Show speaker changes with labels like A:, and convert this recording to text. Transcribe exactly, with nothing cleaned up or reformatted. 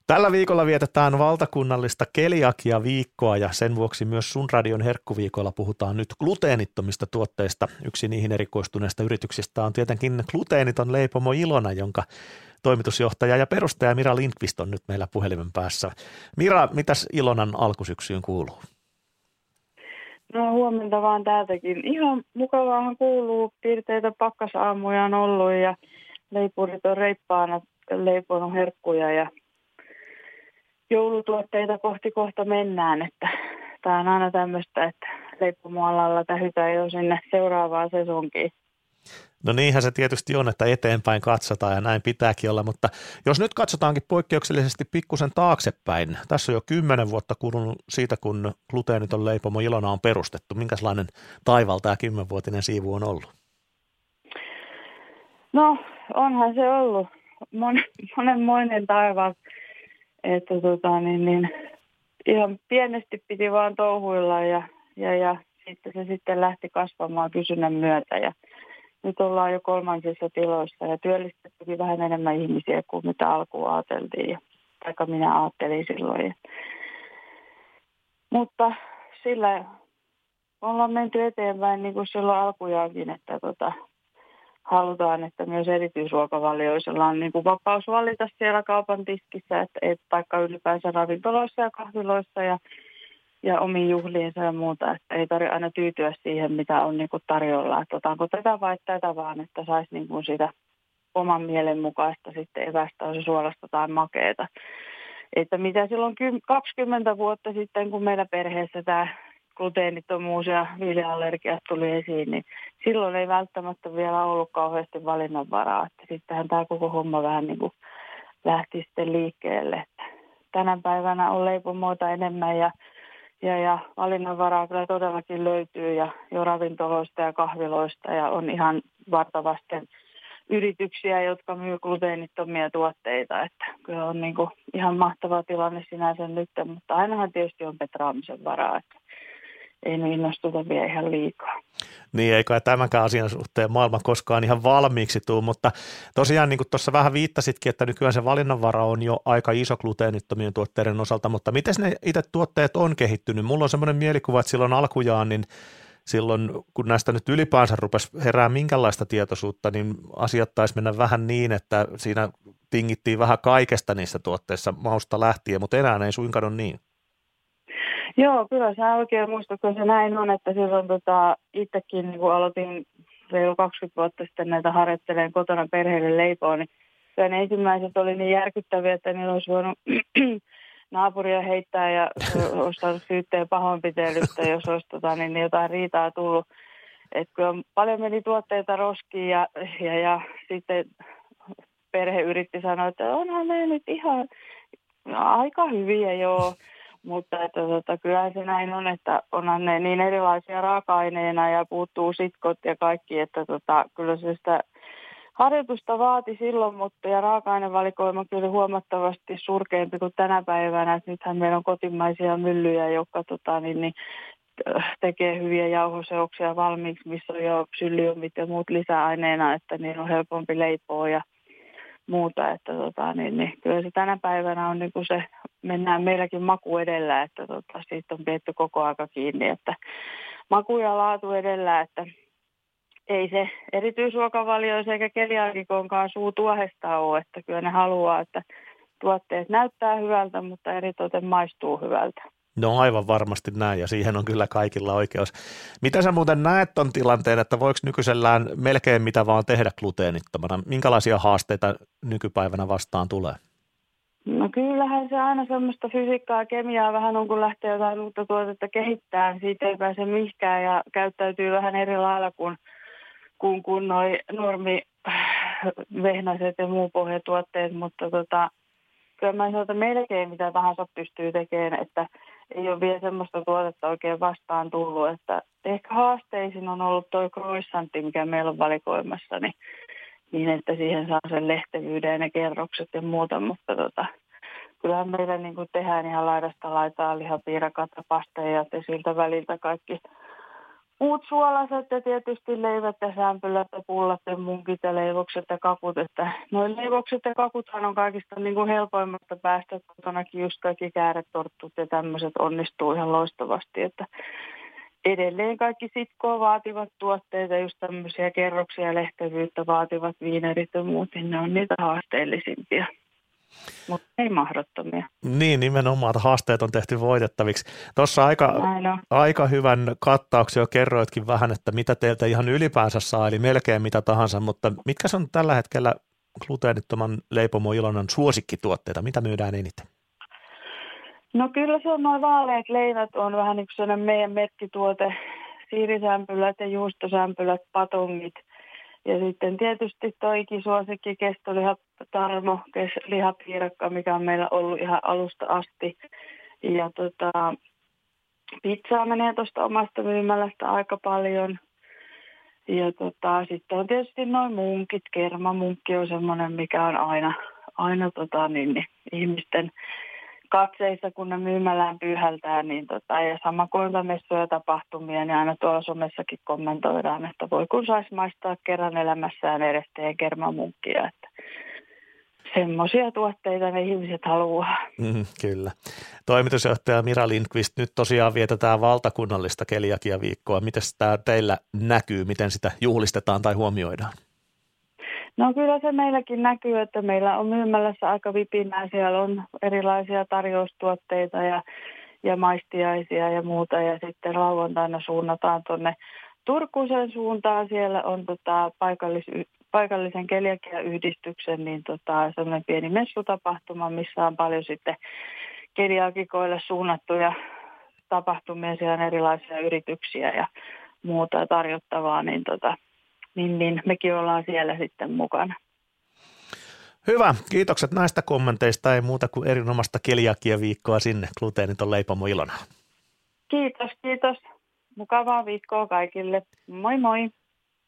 A: Tällä viikolla vietetään valtakunnallista keliakia-viikkoa ja sen vuoksi myös sun radion herkkuviikolla puhutaan nyt gluteenittomista tuotteista. Yksi niihin erikoistuneista yrityksistä on tietenkin gluteeniton leipomo Ilona, jonka toimitusjohtaja ja perustaja Mira Lindqvist on nyt meillä puhelimen päässä. Mira, mitäs Ilonan alkusyksyyn kuuluu?
B: No huomenta vaan täältäkin. Ihan mukavaahan kuuluu. Piirteitä pakkasaamuja on ollut ja leipurit on reippaana leiponut herkkuja ja joulutuotteita kohti kohta mennään. Että tämä on aina tämmöistä, että leipomoalalla tähytään jo sinne seuraavaan sesonkiin.
A: No niinhän se tietysti on, että eteenpäin katsotaan ja näin pitääkin olla, mutta jos nyt katsotaankin poikkeuksellisesti pikkusen taaksepäin, tässä on jo kymmenen vuotta kulunut siitä, kun gluteeniton leipomo Ilona on perustettu. Minkälainen taival tämä kymmenvuotinen siivu on ollut?
B: No onhan se ollut Mon, monenmoinen taival, että tota, niin, niin, ihan pienesti piti vaan touhuilla ja, ja, ja sitten se sitten lähti kasvamaan kysynnän myötä ja nyt ollaan jo kolmansissa tiloissa ja työllistettiin vähän enemmän ihmisiä kuin mitä alkuun ajateltiin, tai minä ajattelin silloin. Mutta sillä ollaan menty eteenpäin niin kuin silloin alkujaankin, että tota, halutaan, että myös erityisruokavalioisilla on niin kuin vapaus valita siellä kaupan tiskissä, että et taikka ylipäänsä ravintoloissa ja kahviloissa ja ja omiin juhliinsa ja muuta, että ei tarvitse aina tyytyä siihen, mitä on niin kuin tarjolla, että otanko tätä vai tätä, vaan että saisi niin kuin sitä oman mielen mukaista sitten evästä, on se suolasta tai makeeta. Että mitä silloin kaksikymmentä vuotta sitten, kun meillä perheessä tämä gluteenittomuus ja vilja-allergiat tuli esiin, niin silloin ei välttämättä vielä ollut kauheasti valinnanvaraa, että sittenhän tämä koko homma vähän niin kuin lähti sitten liikkeelle. Että tänä päivänä on leipomoita enemmän ja Ja, ja valinnanvaraa kyllä todellakin löytyy ja jo ravintoloista ja kahviloista ja on ihan vartavasten yrityksiä, jotka myy gluteenittomia tuotteita. Että kyllä on niin kuin ihan mahtava tilanne sinänsä nyt, mutta ainahan tietysti on petraamisen varaa, että ei nyt innostuta vielä ihan liikaa.
A: Niin, eikä tämänkään asian suhteen maailma koskaan ihan valmiiksi tule, mutta tosiaan niin kuin tuossa vähän viittasitkin, että nykyään se valinnanvara on jo aika iso gluteenittomien tuotteiden osalta, mutta miten ne itse tuotteet on kehittynyt? Mulla on semmoinen mielikuva, että silloin alkujaan, niin silloin kun näistä nyt ylipäänsä rupesi herää minkälaista tietoisuutta, niin asiat taisi mennä vähän niin, että siinä tingittiin vähän kaikesta niissä tuotteissa mausta lähtien, mutta enää ei suinkaan ole niin.
B: Joo, kyllä sä oikein muistat, kun se näin on, että silloin tota, itsekin niin kun aloitin reilu kaksikymmentä vuotta sitten näitä harjoittelemaan kotona perheelle leipoa, niin ne ensimmäiset oli niin järkyttäviä, että niillä olisi voinut naapuria heittää ja olisi saanut syytteen pahoinpitelystä, jos olisi tota, niin jotain riitaa tullut. Että kyllä paljon meni tuotteita roskiin ja, ja, ja sitten perhe yritti sanoa, että onhan ne nyt ihan aika hyviä joo. Mutta että, tota, kyllähän se näin on, että onhan ne niin erilaisia raaka-aineina ja puuttuu sitkot ja kaikki, että tota, kyllä se sitä harjoitusta vaati silloin, mutta ja raaka-ainevalikoima kyllä huomattavasti surkeampi kuin tänä päivänä. Et nythän meillä on kotimaisia myllyjä, jotka tota, niin, niin, tekee hyviä jauhoseoksia valmiiksi, missä on jo psylliumit ja muut lisäaineena, että niin on helpompi leipoa ja muuta, että tota, niin, niin, kyllä se tänä päivänä on niin kuin se, mennään meilläkin maku edellä, että tota, siitä on pidetty koko aika kiinni, että maku ja laatu edellä, että ei se erityisruokavalioissa eikä keliaakikonkaan suu tuohesta ole, että kyllä ne haluaa, että tuotteet näyttää hyvältä, mutta eritoten maistuu hyvältä.
A: No aivan varmasti näin ja siihen on kyllä kaikilla oikeus. Mitä sä muuten näet ton tilanteen, että voiko nykyisellään melkein mitä vaan tehdä gluteenittomana? Minkälaisia haasteita nykypäivänä vastaan tulee?
B: No kyllähän se aina semmoista fysiikkaa ja kemiaa vähän on, kun lähtee jotain uutta tuotetta kehittämään. Siitä ei pääse mihinkään ja käyttäytyy vähän eri lailla kuin, kuin, kuin noi normivehnäiset ja muu pohjatuotteet, mutta tota, kyllä mä sanon, että melkein mitä tahansa pystyy tekemään, että ei ole vielä semmoista tuotetta oikein vastaan tullut, että ehkä haasteisin on ollut toi croissantti, mikä meillä on valikoimassa, niin, niin että siihen saa sen lehtevyyden ja ne kerrokset ja muuta, mutta tota, kyllähän meillä niin kuin tehdään ihan laidasta laitaa lihapiirakat ja pasteja ja siltä väliltä kaikki muut suolaiset ja tietysti leivät ja sämpylät ja pullat ja munkit ja leivokset ja kakut. Että noin leivokset ja kakuthan on kaikista niin kuin helpoimmasta päästä. Kotonakin just kaikki kääretorttut ja tämmöiset onnistuu ihan loistavasti. Että edelleen kaikki sitkoa vaativat tuotteita, just tämmöisiä kerroksia ja lehtevyyttä vaativat viinerit ja muut, niin ne on niitä haasteellisimpia. Mutta ei mahdottomia.
A: Niin, nimenomaan, että haasteet on tehty voitettaviksi. Tuossa aika, aika hyvän kattauksen jo kerroitkin vähän, että mitä teiltä ihan ylipäänsä saa, eli melkein mitä tahansa, mutta mitkä on tällä hetkellä gluteenittoman Leipomo Ilonan suosikkituotteita? Mitä myydään eniten?
B: No kyllä se on noin vaaleat leivät on vähän niin kuin sellainen meidän merkkituote, siirisämpylät ja juustosämpylät, patongit. Ja sitten tietysti tuo ikisuosikki kestoliha tarmo, lihapiirakka, mikä on meillä ollut ihan alusta asti. Ja tota, pizzaa menee tuosta omasta myymälästä aika paljon. Ja tota, sitten on tietysti noin munkit, kermamunkki on semmoinen, mikä on aina, aina tota, niin, niin, ihmisten katseissa, kun ne myymälään pyyhältää, niin tota, ja sama kuin messuja tapahtumia, niin aina tuolla somessakin kommentoidaan, että voi kun saisi maistaa kerran elämässään eresteen kermamunkkia, että semmoisia tuotteita ne ihmiset haluaa.
A: Mm, kyllä. Toimitusjohtaja Mira Lindqvist, nyt tosiaan vietetään valtakunnallista keliakiaviikkoa. Miten tämä teillä näkyy, miten sitä juhlistetaan tai huomioidaan?
B: No kyllä se meilläkin näkyy, että meillä on myymälässä aika vipinää. Siellä on erilaisia tarjoustuotteita ja, ja maistiaisia ja muuta. Ja sitten lauantaina suunnataan tuonne Turkusen suuntaan. Siellä on tota paikallis, paikallisen keliakiayhdistyksen niin tota, sellainen pieni messutapahtuma, missä on paljon sitten keliakikoille suunnattuja tapahtumia. Siellä on erilaisia yrityksiä ja muuta tarjottavaa, niin tota, Niin, niin mekin ollaan siellä sitten mukana.
A: Hyvä, kiitokset näistä kommenteista. Ei muuta kuin erinomaista keliakiaviikkoa sinne Gluteeniton Leipomo Ilona.
B: Kiitos, kiitos. Mukavaa viikkoa kaikille. Moi moi.